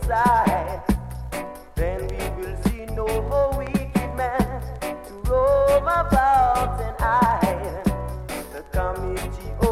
side. Then we will see no more wicked man to roam about and hide. The committee